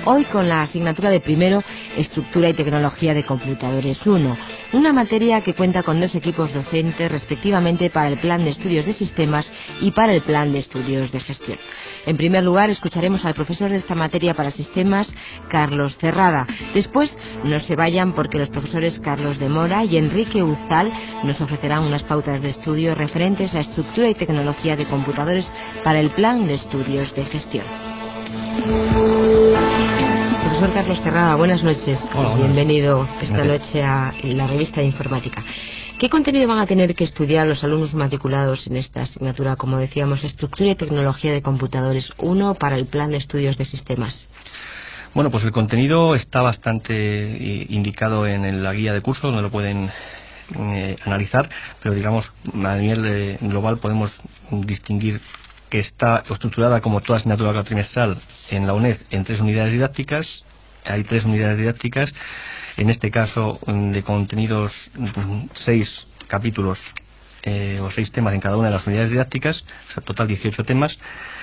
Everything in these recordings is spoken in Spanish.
hoy con la asignatura de primero, Estructura y Tecnología de Computadores 1, una materia que cuenta con 2 equipos docentes respectivamente para el Plan de Estudios de Sistemas y para el Plan de Estudios de Gestión. En primer lugar, escucharemos al profesor de esta materia para sistemas, Carlos Cerrada. Después, no se vayan porque los profesores Carlos de Mora y Enrique Uzal nos ofrecerán unas pautas de estudio referentes a estructura y tecnología de computadores para el Plan de Estudios de Gestión. Profesor Carlos Cerrada, buenas noches. Hola, bienvenido esta noche a la revista de informática. ¿Qué contenido van a tener que estudiar los alumnos matriculados en esta asignatura, como decíamos, Estructura y Tecnología de Computadores 1 para el Plan de Estudios de Sistemas? Bueno, pues el contenido está bastante indicado en la guía de curso, donde lo pueden analizar, pero digamos a nivel global podemos distinguir que está estructurada como toda asignatura cuatrimestral en la UNED en 3 unidades didácticas. Hay 3 unidades didácticas, en este caso de contenidos 6 capítulos o 6 temas en cada una de las unidades didácticas, o sea, total 18 temas.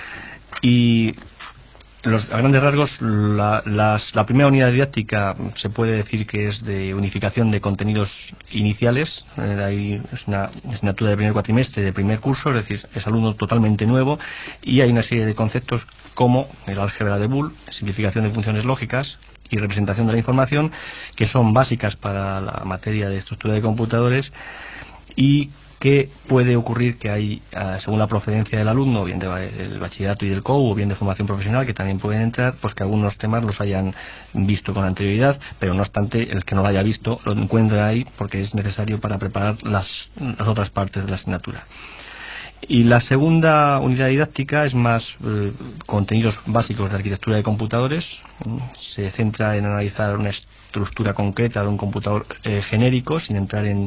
Y a grandes rasgos, la primera unidad didáctica se puede decir que es de unificación de contenidos iniciales. Ahí es una asignatura de primer cuatrimestre, de primer curso, es decir, es alumno totalmente nuevo, y hay una serie de conceptos como el álgebra de Boole, simplificación de funciones lógicas y representación de la información, que son básicas para la materia de estructura de computadores, y que puede ocurrir que hay, según la procedencia del alumno, bien del bachillerato y del COU, o bien de formación profesional, que también pueden entrar, pues que algunos temas los hayan visto con anterioridad, pero no obstante, el que no lo haya visto lo encuentra ahí porque es necesario para preparar las otras partes de la asignatura. Y la segunda unidad didáctica es más contenidos básicos de arquitectura de computadores. Se centra en analizar una estructura concreta de un computador genérico, sin entrar en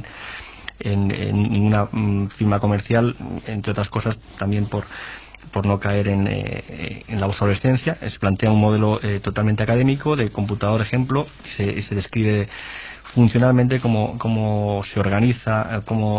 ninguna firma comercial, entre otras cosas también por no caer en la obsolescencia. Se plantea un modelo totalmente académico de computador ejemplo, y se describe funcionalmente cómo se organiza,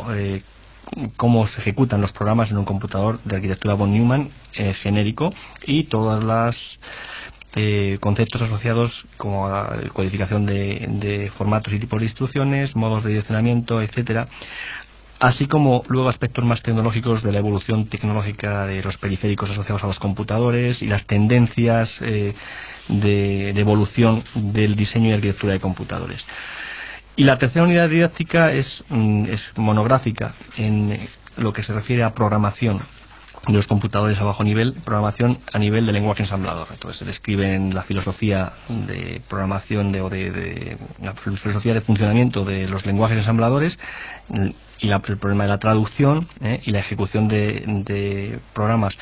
cómo se ejecutan los programas en un computador de arquitectura von Neumann genérico, y todas las conceptos asociados como codificación de formatos y tipos de instrucciones, modos de direccionamiento, etcétera, así como luego aspectos más tecnológicos de la evolución tecnológica de los periféricos asociados a los computadores y las tendencias de evolución del diseño y arquitectura de computadores. Y la tercera unidad didáctica es monográfica en lo que se refiere a programación de los computadores a bajo nivel, programación a nivel de lenguaje ensamblador. Entonces se describe la filosofía de programación la filosofía de funcionamiento de los lenguajes ensambladores, y el problema de la traducción y la ejecución de programas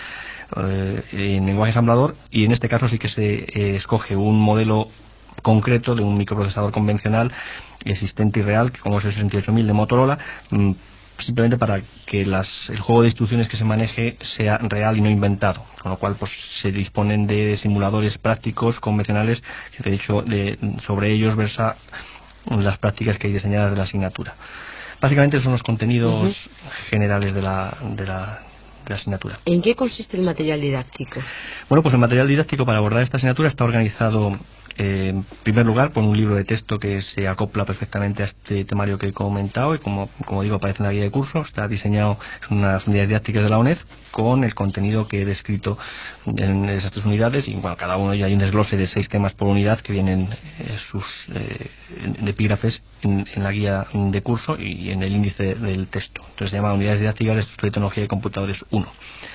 en lenguaje ensamblador, y en este caso sí que se escoge un modelo concreto de un microprocesador convencional existente y real, como es el 68000 de Motorola, simplemente para que el juego de instrucciones que se maneje sea real y no inventado, con lo cual pues se disponen de simuladores prácticos convencionales, que de hecho sobre ellos versa las prácticas que hay diseñadas de la asignatura. Básicamente son los contenidos generales de la asignatura. ¿En qué consiste el material didáctico? Bueno, pues el material didáctico para abordar esta asignatura está organizado en primer lugar por un libro de texto que se acopla perfectamente a este temario que he comentado, y como digo, aparece en la guía de curso. Está diseñado en unas unidades didácticas de la UNED con el contenido que he descrito en esas 3 unidades, y bueno, cada uno ya hay un desglose de 6 temas por unidad que vienen sus epígrafes en la guía de curso y en el índice del texto. Entonces se llama Unidades didácticas de Estructura y Tecnología de Computadores 1.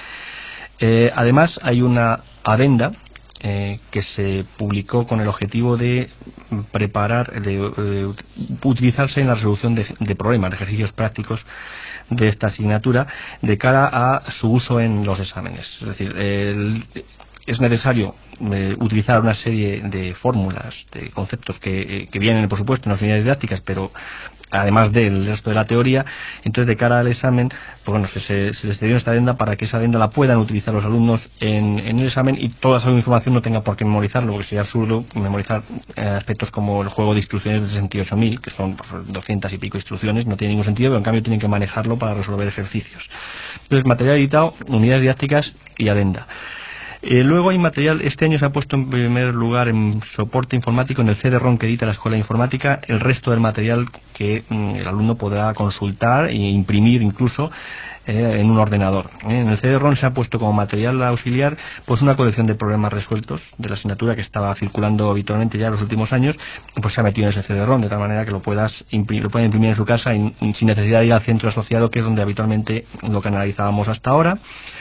Además hay una adenda que se publicó con el objetivo de preparar, de utilizarse en la resolución de problemas, de ejercicios prácticos de esta asignatura, de cara a su uso en los exámenes. Es decir, es necesario utilizar una serie de fórmulas, de conceptos que vienen, por supuesto, en las unidades didácticas, pero además del resto de la teoría. Entonces, de cara al examen, pues bueno, se les dio esta adenda para que esa adenda la puedan utilizar los alumnos en el examen, y toda esa información no tenga por qué memorizarlo, porque sería absurdo memorizar aspectos como el juego de instrucciones de 68000, que son pues, 200 y pico instrucciones, no tiene ningún sentido, pero en cambio tienen que manejarlo para resolver ejercicios. Entonces, material editado, unidades didácticas y adenda. Luego hay material, este año se ha puesto en primer lugar en soporte informático en el CD-ROM que edita la Escuela de Informática, el resto del material que el alumno podrá consultar e imprimir incluso en un ordenador. En el CD-ROM se ha puesto como material auxiliar pues una colección de problemas resueltos de la asignatura que estaba circulando habitualmente ya en los últimos años, pues se ha metido en ese CD-ROM de tal manera que lo pueden imprimir en su casa sin necesidad de ir al centro asociado, que es donde habitualmente lo canalizábamos hasta ahora.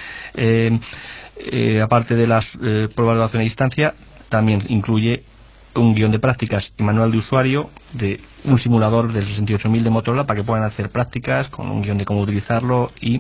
Aparte de las pruebas de evaluación a distancia, también incluye un guión de prácticas y manual de usuario de un simulador del 68000 de Motorola para que puedan hacer prácticas con un guión de cómo utilizarlo y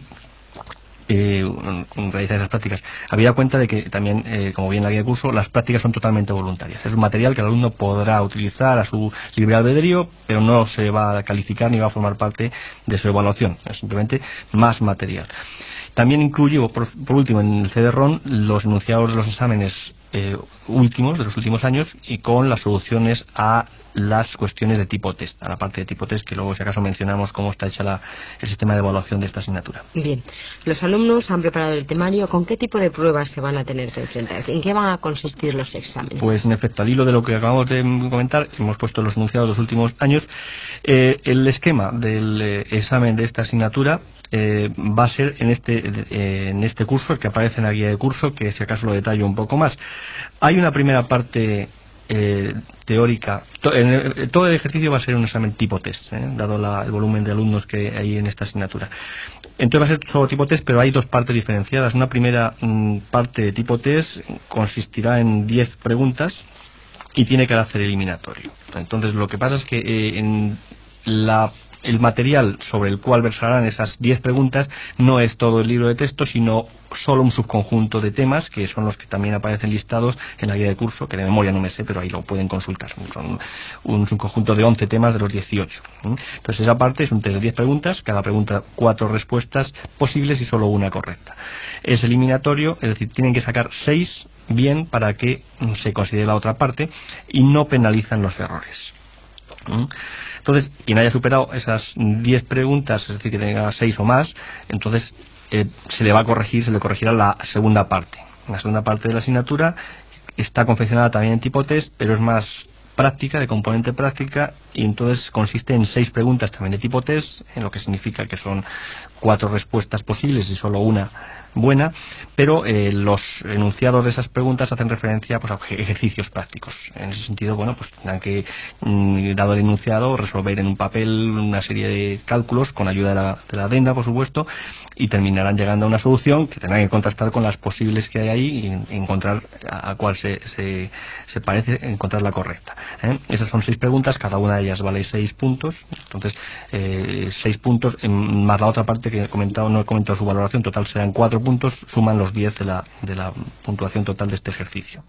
realizar esas prácticas. Habida cuenta de que también, como bien la guía de curso, las prácticas son totalmente voluntarias. Es un material que el alumno podrá utilizar a su libre albedrío, pero no se va a calificar ni va a formar parte de su evaluación. Es simplemente más material. También incluye, por último, en el CD-ROM los enunciados de los exámenes últimos, de los últimos años, y con las soluciones a las cuestiones de tipo test, a la parte de tipo test, que luego si acaso mencionamos cómo está hecha el sistema de evaluación de esta asignatura. Bien, los alumnos han preparado el temario. ¿Con qué tipo de pruebas se van a tener que enfrentar? ¿En qué van a consistir los exámenes? Pues en efecto, al hilo de lo que acabamos de comentar, hemos puesto los enunciados de los últimos años. El esquema del examen de esta asignatura va a ser en este curso, el que aparece en la guía de curso, que si acaso lo detallo un poco más. Hay una primera parte teórica. Todo el ejercicio va a ser un examen tipo test, dado el volumen de alumnos que hay en esta asignatura. Entonces va a ser todo tipo test, pero hay dos partes diferenciadas. Una primera parte de tipo test consistirá en 10 preguntas y tiene carácter eliminatorio. Entonces lo que pasa es que el material sobre el cual versarán esas 10 preguntas no es todo el libro de texto, sino solo un subconjunto de temas, que son los que también aparecen listados en la guía de curso, que de memoria no me sé, pero ahí lo pueden consultar. Son un subconjunto de 11 temas de los 18. Entonces esa parte es un test de 10 preguntas, cada pregunta 4 respuestas posibles y solo una correcta. Es eliminatorio, es decir, tienen que sacar 6 bien para que se considere la otra parte y no penalizan los errores. Entonces, quien haya superado esas 10 preguntas, es decir, que tenga 6 o más, entonces se le corregirá la segunda parte. La segunda parte de la asignatura está confeccionada también en tipo test, pero es más práctica, de componente práctica, y entonces consiste en 6 preguntas también de tipo test, en lo que significa que son 4 respuestas posibles y solo una buena, pero los enunciados de esas preguntas hacen referencia pues a ejercicios prácticos. En ese sentido, bueno, pues tendrán que, dado el enunciado, resolver en un papel una serie de cálculos con ayuda de la adenda, por supuesto, y terminarán llegando a una solución que tendrán que contrastar con las posibles que hay ahí y encontrar a cuál se parece, encontrar la correcta. Esas son 6 preguntas, cada una de ellas vale 6 puntos, entonces 6 puntos más la otra parte que no he comentado su valoración total serán 4 puntos, suman los 10 de la puntuación total de este ejercicio.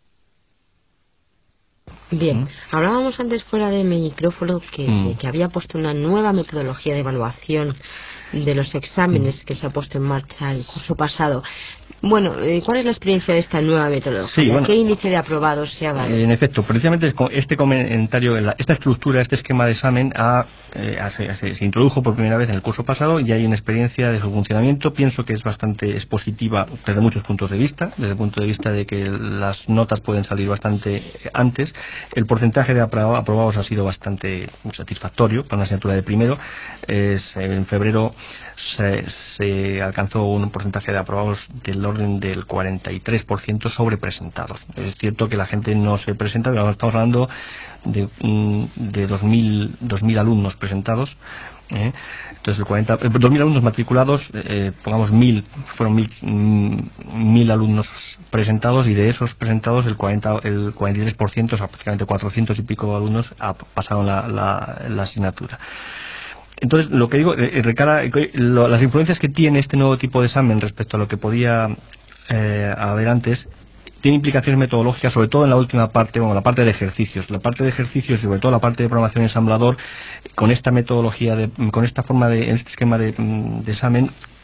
Bien, hablábamos antes fuera de micrófono que había puesto una nueva metodología de evaluación de los exámenes que se ha puesto en marcha el curso pasado. Bueno, ¿cuál es la experiencia de esta nueva metodología? Sí, bueno, ¿qué índice de aprobados se ha dado? En efecto, precisamente este comentario, esta estructura, este esquema de examen se introdujo por primera vez en el curso pasado y hay una experiencia de su funcionamiento. Pienso que es positiva desde muchos puntos de vista, desde el punto de vista de que las notas pueden salir bastante antes. El porcentaje de aprobados ha sido bastante satisfactorio para una asignatura de primero. En febrero se alcanzó un porcentaje de aprobados del orden del 43% sobre presentados. Es cierto que la gente no se presenta, pero estamos hablando de 2.000 alumnos presentados. Entonces 2.000 alumnos matriculados, pongamos 1.000, fueron 1.000 alumnos presentados, y de esos presentados el 43%, o sea, prácticamente 400 y pico alumnos pasaron la asignatura. Entonces, lo que digo, las influencias que tiene este nuevo tipo de examen respecto a lo que podía haber antes, tiene implicaciones metodológicas, sobre todo en la última parte, la parte de ejercicios. La parte de ejercicios y sobre todo la parte de programación ensamblador, con esta metodología, con esta forma este esquema de examen,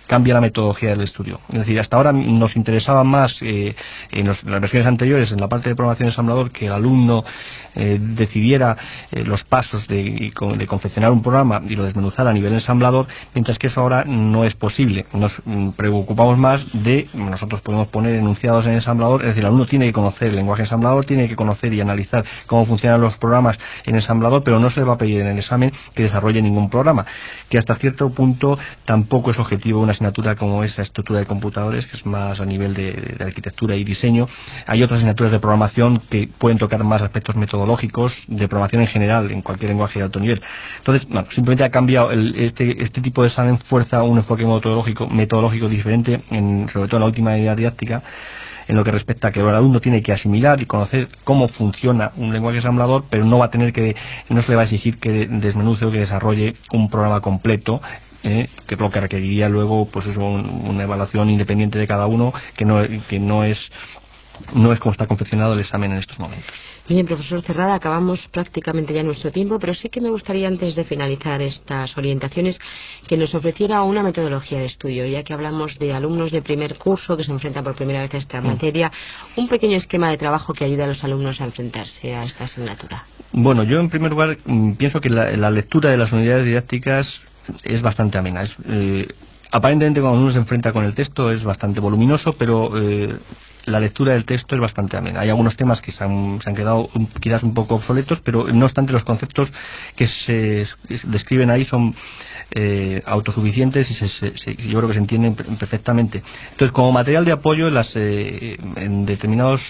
cambia la metodología del estudio. Es decir, hasta ahora nos interesaba más en las versiones anteriores, en la parte de programación de ensamblador, que el alumno decidiera los pasos de confeccionar un programa y lo desmenuzara a nivel ensamblador, mientras que eso ahora no es posible. Nos preocupamos más de, nosotros podemos poner enunciados en ensamblador, es decir, el alumno tiene que conocer el lenguaje ensamblador, tiene que conocer y analizar cómo funcionan los programas en ensamblador, pero no se le va a pedir en el examen que desarrolle ningún programa, que hasta cierto punto tampoco es objetivo de una asignatura como esa estructura de computadores, que es más a nivel de arquitectura y diseño. Hay otras asignaturas de programación que pueden tocar más aspectos metodológicos de programación en general, en cualquier lenguaje de alto nivel. Entonces, bueno, simplemente ha cambiado este tipo de examen, fuerza un enfoque metodológico diferente, sobre todo en la última unidad didáctica, en lo que respecta a que el alumno tiene que asimilar y conocer cómo funciona un lenguaje ensamblador, pero no se le va a exigir que desmenuce o que desarrolle un programa completo, que es lo que requeriría luego pues eso, una evaluación independiente de cada uno, que no es como está confeccionado el examen en estos momentos. Bien, profesor Cerrada, acabamos prácticamente ya nuestro tiempo, pero sí que me gustaría, antes de finalizar estas orientaciones, que nos ofreciera una metodología de estudio, ya que hablamos de alumnos de primer curso que se enfrentan por primera vez a esta materia, un pequeño esquema de trabajo que ayude a los alumnos a enfrentarse a esta asignatura. Bueno, yo en primer lugar pienso que la lectura de las unidades didácticas es bastante amena. Aparentemente cuando uno se enfrenta con el texto es bastante voluminoso, pero la lectura del texto es bastante amena. Hay algunos temas que se han quedado quizás un poco obsoletos, pero no obstante los conceptos que se describen ahí son autosuficientes y yo creo que se entienden perfectamente. Entonces, como material de apoyo en determinados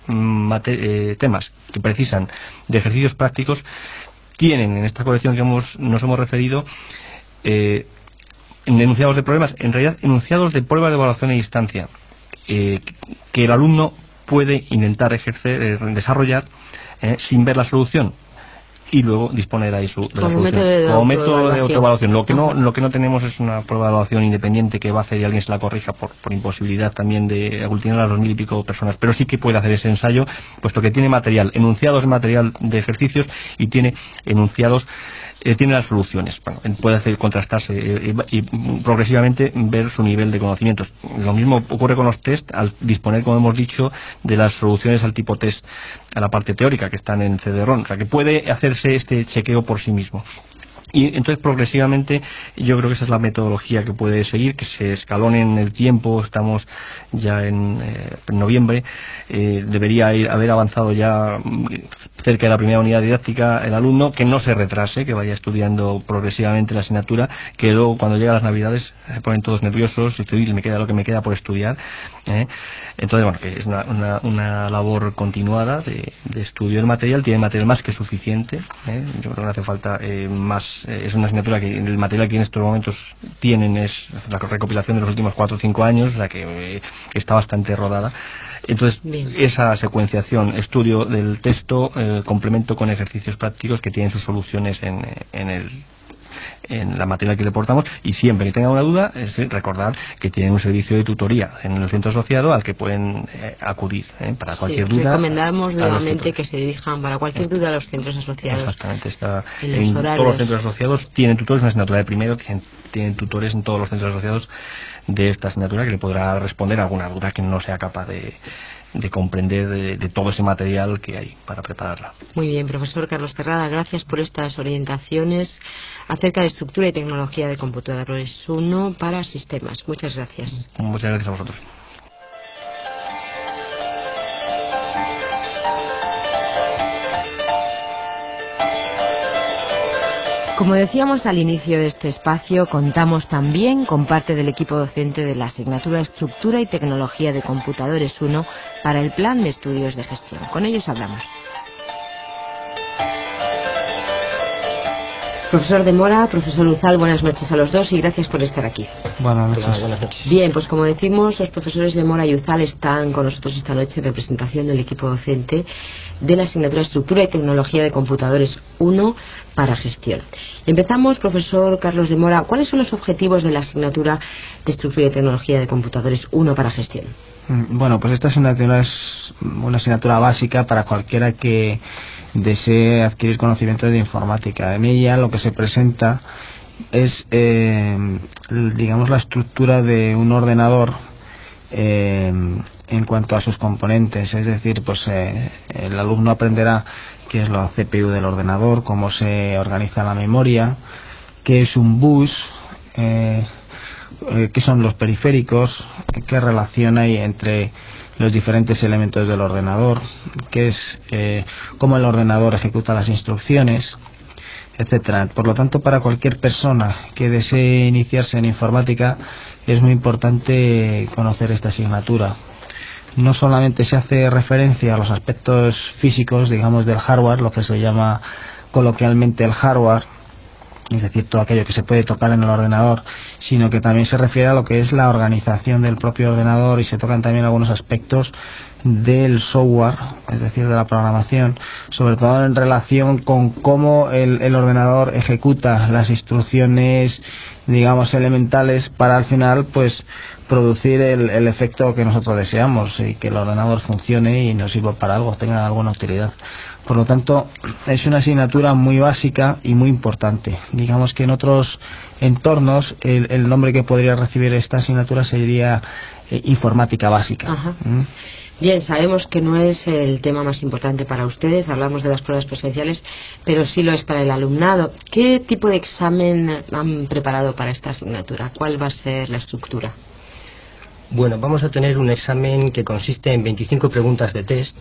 temas que precisan de ejercicios prácticos, tienen en esta colección que nos hemos referido enunciados de problemas, en realidad enunciados de pruebas de evaluación a distancia, que el alumno puede intentar desarrollar sin ver la solución, y luego disponer ahí de la solución como método de autoevaluación. Lo que no tenemos es una prueba de evaluación independiente que va a hacer y alguien se la corrija por imposibilidad también de aglutinar a 2000 y pico personas, pero sí que puede hacer ese ensayo, puesto que tiene enunciados de material de ejercicios y tiene enunciados, tiene las soluciones. Bueno, puede contrastarse y progresivamente ver su nivel de conocimientos. Lo mismo ocurre con los test, al disponer, como hemos dicho, de las soluciones al tipo test, a la parte teórica que están en CD-ROM, o sea que puede hacerse este chequeo por sí mismo. Y entonces progresivamente yo creo que esa es la metodología que puede seguir, que se escalone en el tiempo. Estamos ya en noviembre, debería haber avanzado ya cerca de la primera unidad didáctica el alumno, que no se retrase, que vaya estudiando progresivamente la asignatura, que luego cuando llega las navidades se ponen todos nerviosos y me queda lo que me queda por estudiar, entonces bueno, que es una labor continuada de estudio del material. Tiene material más que suficiente, yo creo que no hace falta más. Es una asignatura que el material que en estos momentos tienen es la recopilación de los últimos 4 o 5 años, o sea que está bastante rodada. Entonces, esa secuenciación, estudio del texto, complemento con ejercicios prácticos que tienen sus soluciones en la materia que le portamos, y siempre que tenga una duda es recordar que tienen un servicio de tutoría en el centro asociado al que pueden acudir para cualquier duda. Recomendamos nuevamente que se dirijan para cualquier duda a los centros asociados. Exactamente, en todos los centros asociados tienen tutores, una asignatura de primero, tienen tutores en todos los centros asociados de esta asignatura que le podrá responder alguna duda que no sea capaz de comprender de todo ese material que hay para prepararla. Muy bien, profesor Carlos Cerrada, gracias por estas orientaciones acerca de estructura y tecnología de computadores 1 para sistemas. Muchas gracias. Muchas gracias a vosotros. Como decíamos al inicio de este espacio, contamos también con parte del equipo docente de la asignatura Estructura y Tecnología de Computadores 1 para el Plan de Estudios de Gestión. Con ellos hablamos. Profesor de Mora, profesor Uzal, buenas noches a los dos y gracias por estar aquí. Buenas noches. Bien, pues como decimos, los profesores de Mora y Uzal están con nosotros esta noche en representación del equipo docente de la asignatura Estructura y Tecnología de Computadores 1 para Gestión. Empezamos, profesor Carlos de Mora, ¿cuáles son los objetivos de la asignatura de Estructura y Tecnología de Computadores 1 para Gestión? Bueno, pues esta asignatura es una asignatura básica para cualquiera que desee adquirir conocimientos de informática. En ella lo que se presenta es, digamos, la estructura de un ordenador en cuanto a sus componentes. Es decir, pues el alumno aprenderá qué es la CPU del ordenador, cómo se organiza la memoria, qué es un bus, qué son los periféricos, qué relación hay entre los diferentes elementos del ordenador, qué es cómo el ordenador ejecuta las instrucciones, etcétera. Por lo tanto, para cualquier persona que desee iniciarse en informática es muy importante conocer esta asignatura. No solamente se hace referencia a los aspectos físicos, digamos, del hardware, lo que se llama coloquialmente el hardware, es decir, todo aquello que se puede tocar en el ordenador, sino que también se refiere a lo que es la organización del propio ordenador, y se tocan también algunos aspectos del software, es decir, de la programación, sobre todo en relación con cómo el ordenador ejecuta las instrucciones, digamos, elementales, para al final pues producir el efecto que nosotros deseamos, y que el ordenador funcione y nos sirva para algo, tenga alguna utilidad. Por lo tanto, es una asignatura muy básica y muy importante. Digamos que en otros entornos el nombre que podría recibir esta asignatura sería informática básica. Ajá. Bien, sabemos que no es el tema más importante para ustedes, hablamos de las pruebas presenciales, pero sí lo es para el alumnado. ¿Qué tipo de examen han preparado para esta asignatura? ¿Cuál va a ser la estructura? Bueno, vamos a tener un examen que consiste en 25 preguntas de test,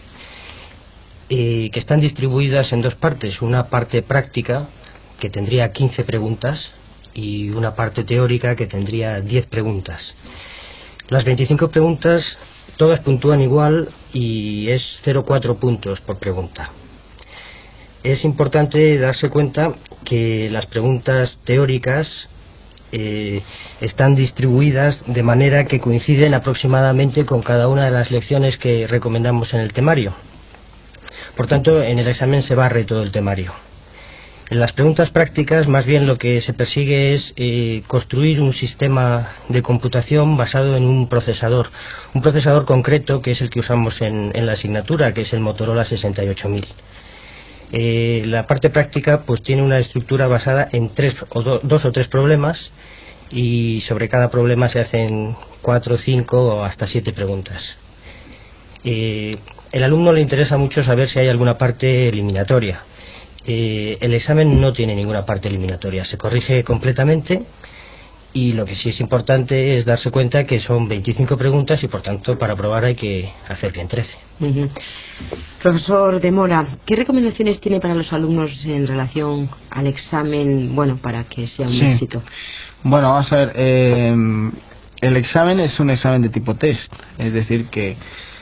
que están distribuidas en dos partes. Una parte práctica, que tendría 15 preguntas, y una parte teórica, que tendría 10 preguntas. Las 25 preguntas todas puntúan igual y es 0,4 puntos por pregunta. Es importante darse cuenta que las preguntas teóricas están distribuidas de manera que coinciden aproximadamente con cada una de las lecciones que recomendamos en el temario. Por tanto, en el examen se barre todo el temario. En las preguntas prácticas, más bien lo que se persigue es construir un sistema de computación basado en un procesador concreto, que es el que usamos en la asignatura, que es el Motorola 68000. La parte práctica pues tiene una estructura basada en dos o tres problemas, y sobre cada problema se hacen 4, 5 o hasta 7 preguntas. El alumno le interesa mucho saber si hay alguna parte eliminatoria. El examen no tiene ninguna parte eliminatoria, se corrige completamente, y lo que sí es importante es darse cuenta que son 25 preguntas y por tanto para probar hay que hacer bien 13. Profesor de Mora, ¿qué recomendaciones tiene para los alumnos en relación al examen, bueno, para que sea un éxito? Bueno, vamos a ver, el examen es un examen de tipo test, es decir que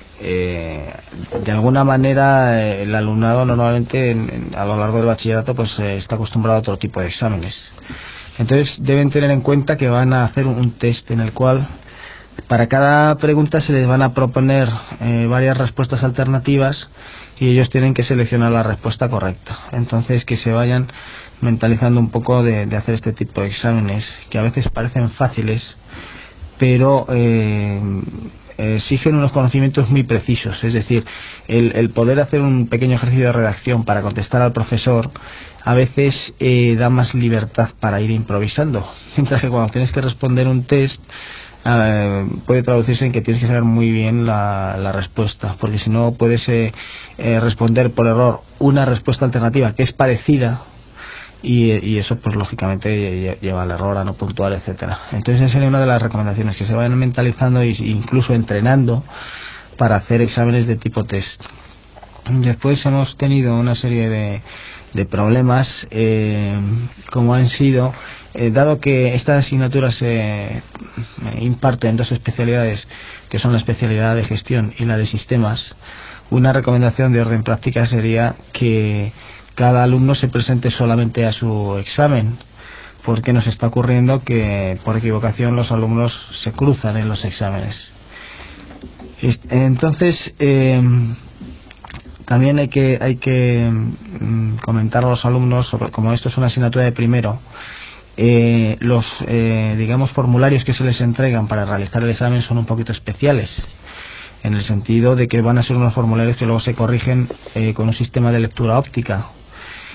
de alguna manera el alumnado normalmente a lo largo del bachillerato pues está acostumbrado a otro tipo de exámenes. Entonces deben tener en cuenta que van a hacer un test en el cual para cada pregunta se les van a proponer varias respuestas alternativas, y ellos tienen que seleccionar la respuesta correcta. Entonces que se vayan mentalizando un poco de hacer este tipo de exámenes, que a veces parecen fáciles, pero exigen unos conocimientos muy precisos. Es decir, el poder hacer un pequeño ejercicio de redacción para contestar al profesor a veces da más libertad para ir improvisando, mientras que cuando tienes que responder un test puede traducirse en que tienes que saber muy bien la respuesta, porque si no puedes responder por error una respuesta alternativa que es parecida, y eso pues lógicamente lleva al error, a no puntuar, etcétera. Entonces esa sería una de las recomendaciones, que se vayan mentalizando e incluso entrenando para hacer exámenes de tipo test. Después hemos tenido una serie de problemas, como han sido, dado que esta asignatura se imparte en dos especialidades, que son la especialidad de gestión y la de sistemas. Una recomendación de orden práctica sería que cada alumno se presente solamente a su examen, porque nos está ocurriendo que por equivocación los alumnos se cruzan en los exámenes. Entonces también hay que comentar a los alumnos sobre, como esto es una asignatura de primero, los digamos formularios que se les entregan para realizar el examen son un poquito especiales, en el sentido de que van a ser unos formularios que luego se corrigen con un sistema de lectura óptica.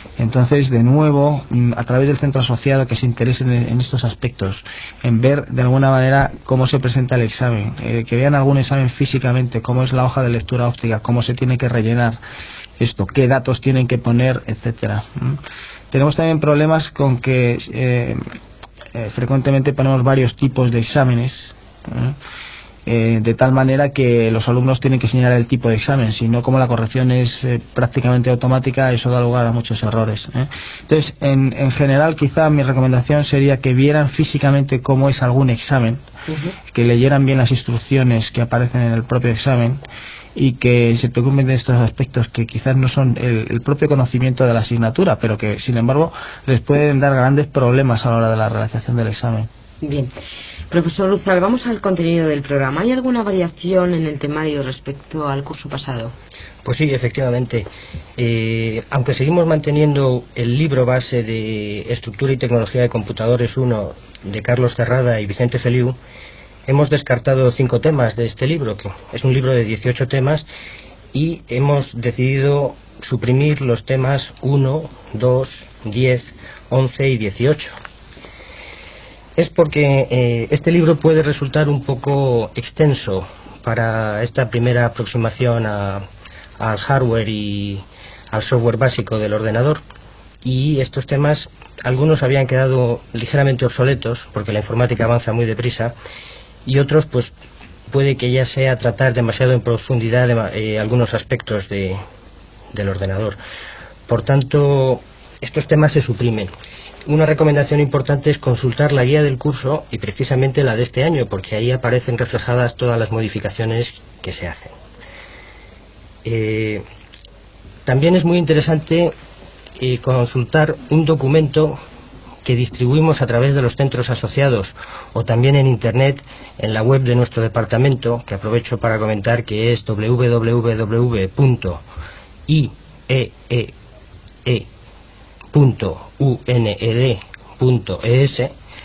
Entonces, de nuevo, a través del centro asociado que se interese en estos aspectos, en ver de alguna manera cómo se presenta el examen, que vean algún examen físicamente, cómo es la hoja de lectura óptica, cómo se tiene que rellenar esto, qué datos tienen que poner, etcétera. Tenemos también problemas con que frecuentemente ponemos varios tipos de exámenes, de tal manera que los alumnos tienen que señalar el tipo de examen, si no, como la corrección es prácticamente automática, eso da lugar a muchos errores. Entonces, en general, quizá mi recomendación sería que vieran físicamente cómo es algún examen, que leyeran bien las instrucciones que aparecen en el propio examen y que se preocupen de estos aspectos que quizás no son el propio conocimiento de la asignatura, pero que, sin embargo, les pueden dar grandes problemas a la hora de la realización del examen. Bien. Profesor Uzal, vamos al contenido del programa. ¿Hay alguna variación en el temario respecto al curso pasado? Pues sí, efectivamente. Aunque seguimos manteniendo el libro base de Estructura y Tecnología de Computadores 1 de Carlos Cerrada y Vicente Feliu, hemos descartado 5 temas de este libro, que es un libro de 18 temas, y hemos decidido suprimir los temas 1, 2, 10, 11 y 18. Es porque este libro puede resultar un poco extenso para esta primera aproximación al hardware y al software básico del ordenador, y estos temas, algunos habían quedado ligeramente obsoletos porque la informática avanza muy deprisa, y otros pues puede que ya sea tratar demasiado en profundidad algunos aspectos del ordenador. Por tanto, estos temas se suprimen. Una recomendación importante es consultar la guía del curso, y precisamente la de este año, porque ahí aparecen reflejadas todas las modificaciones que se hacen. También es muy interesante consultar un documento que distribuimos a través de los centros asociados o también en internet en la web de nuestro departamento, que aprovecho para comentar que es www.iee.uned.es,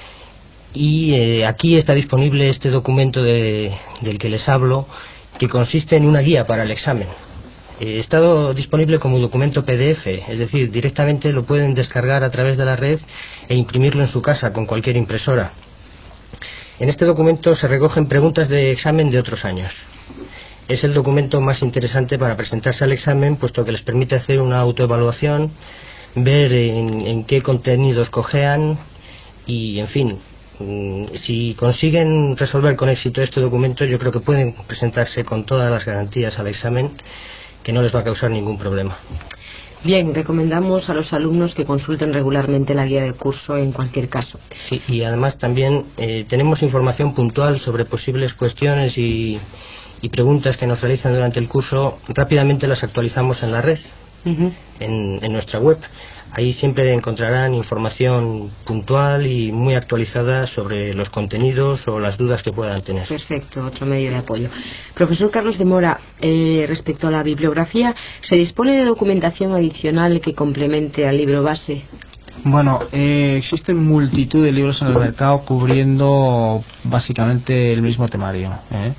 y aquí está disponible este documento del que les hablo, que consiste en una guía para el examen. Está disponible como documento PDF, es decir, directamente lo pueden descargar a través de la red e imprimirlo en su casa con cualquier impresora. En este documento se recogen preguntas de examen de otros años. Es el documento más interesante para presentarse al examen, puesto que les permite hacer una autoevaluación, ver en qué contenidos cojean y, en fin, si consiguen resolver con éxito este documento, yo creo que pueden presentarse con todas las garantías al examen, que no les va a causar ningún problema. Bien, recomendamos a los alumnos que consulten regularmente la guía de curso en cualquier caso. Sí, y además también tenemos información puntual sobre posibles cuestiones y preguntas que nos realizan durante el curso. Rápidamente las actualizamos en la red, en nuestra web. Ahí siempre encontrarán información puntual y muy actualizada sobre los contenidos o las dudas que puedan tener. Perfecto, otro medio de apoyo. Profesor Carlos de Mora, respecto a la bibliografía, ¿se dispone de documentación adicional que complemente al libro base? Bueno, existen multitud de libros en el mercado cubriendo básicamente el mismo temario.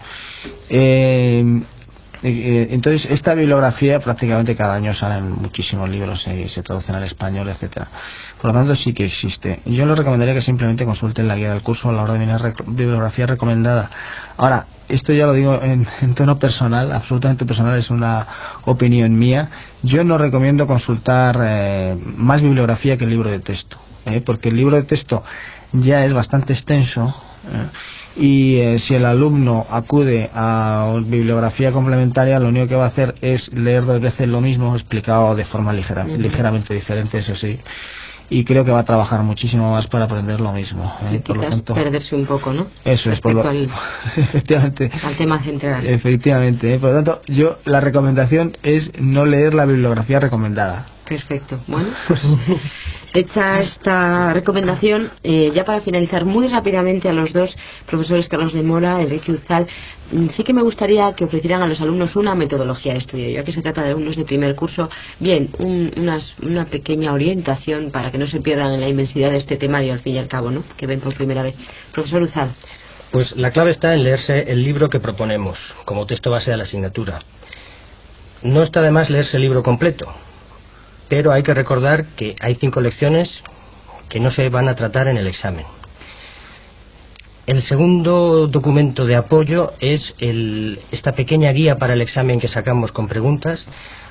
Entonces, esta bibliografía, prácticamente cada año salen muchísimos libros, se traducen al español, etcétera. Por lo tanto, sí que existe. Yo les recomendaría que simplemente consulten la guía del curso a la hora de mirar bibliografía recomendada. Ahora, esto ya lo digo en tono personal, absolutamente personal, es una opinión mía. Yo no recomiendo consultar más bibliografía que el libro de texto, porque el libro de texto ya es bastante extenso, y si el alumno acude a bibliografía complementaria, lo único que va a hacer es leer 2 veces lo mismo, explicado de forma ligeramente diferente, eso sí, y creo que va a trabajar muchísimo más para aprender lo mismo. Por lo tanto, perderse un poco, ¿no? Eso es, efectivamente, al tema central. Efectivamente, por lo tanto, la recomendación es no leer la bibliografía recomendada. Perfecto. Bueno, pues hecha esta recomendación, ya para finalizar muy rápidamente a los dos profesores Carlos de Mora, Enrique Uzal, sí que me gustaría que ofrecieran a los alumnos una metodología de estudio, ya que se trata de alumnos de primer curso, bien, una pequeña orientación para que no se pierdan en la inmensidad de este temario, al fin y al cabo, ¿no?, que ven por primera vez. Profesor Uzal. Pues la clave está en leerse el libro que proponemos como texto base de la asignatura. No está de más leerse el libro completo, pero hay que recordar que hay 5 lecciones que no se van a tratar en el examen. El segundo documento de apoyo es esta pequeña guía para el examen que sacamos con preguntas.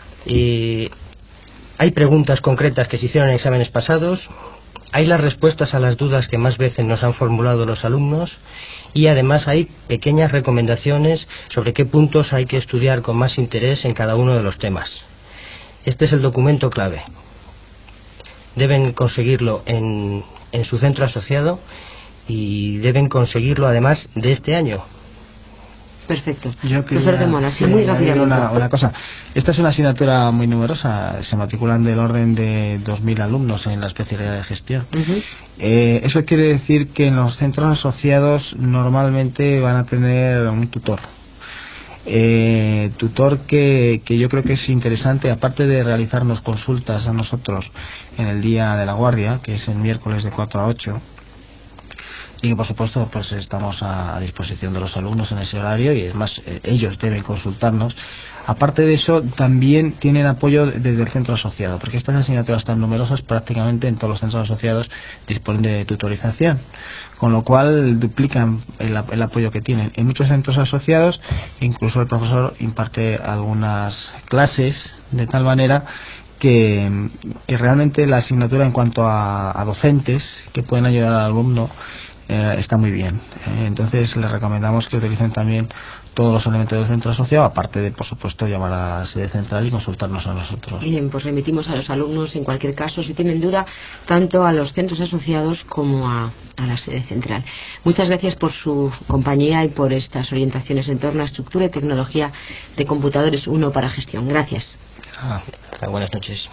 Hay preguntas concretas que se hicieron en exámenes pasados, hay las respuestas a las dudas que más veces nos han formulado los alumnos y además hay pequeñas recomendaciones sobre qué puntos hay que estudiar con más interés en cada uno de los temas. Este es el documento clave. Deben conseguirlo en su centro asociado y deben conseguirlo además de este año. Perfecto. Yo Profesor de Mora, sí, muy rápidamente. Una cosa. Esta es una asignatura muy numerosa. Se matriculan del orden de 2.000 alumnos en la especialidad de gestión. Eso quiere decir que en los centros asociados normalmente van a tener un tutor. Tutor que yo creo que es interesante, aparte de realizarnos consultas a nosotros en el día de la guardia, que es el miércoles de 4 a 8, y que por supuesto pues estamos a disposición de los alumnos en ese horario y además ellos deben consultarnos. Aparte de eso también tienen apoyo desde el centro asociado, porque estas asignaturas tan numerosas prácticamente en todos los centros asociados disponen de tutorización, con lo cual duplican el apoyo que tienen. En muchos centros asociados incluso el profesor imparte algunas clases de tal manera que realmente la asignatura en cuanto a docentes que pueden ayudar al alumno está muy bien. Entonces les recomendamos que utilicen también todos los elementos del centro asociado, aparte de, por supuesto, llamar a la sede central y consultarnos a nosotros. Bien, pues remitimos a los alumnos en cualquier caso, si tienen duda, tanto a los centros asociados como a la sede central. Muchas gracias por su compañía y por estas orientaciones en torno a estructura y tecnología de computadores 1 para gestión. Gracias. Buenas noches.